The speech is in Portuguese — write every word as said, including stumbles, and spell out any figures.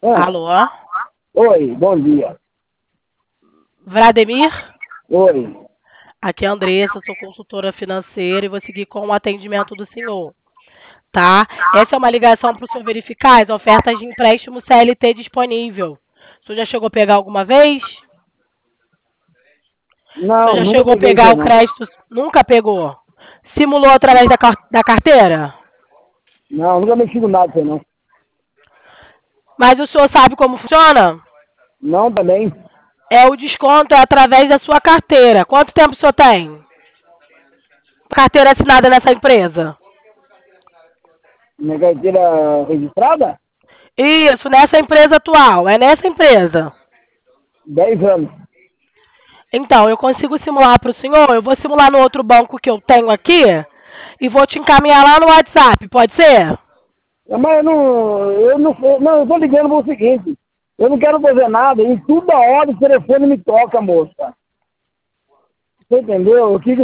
Ah, Alô? oi, bom dia. Vladimir? Oi. Aqui é a Andressa, sou consultora financeira e vou seguir com o atendimento do senhor, tá? Essa é uma ligação para o senhor verificar as ofertas de empréstimo C L T disponível. O senhor já chegou a pegar alguma vez? O senhor Não, já nunca chegou a peguei isso pegar aí, o não. crédito? Nunca pegou? Simulou através da, car- da carteira? Não, nunca mexi com nada disso aí, não. Mas o senhor sabe como funciona? Não, também. É o desconto é através da sua carteira. Quanto tempo o senhor tem? Carteira assinada nessa empresa? Minha carteira registrada? Isso, nessa empresa atual. É nessa empresa. Dez anos. Então, eu consigo simular para o senhor. Eu vou simular no outro banco que eu tenho aqui e vou te encaminhar lá no WhatsApp. Pode ser? Mas eu não, eu não, eu não, eu tô ligando pro seguinte. Eu não quero fazer nada. Em toda hora o telefone me toca, moça. Você entendeu? Eu quis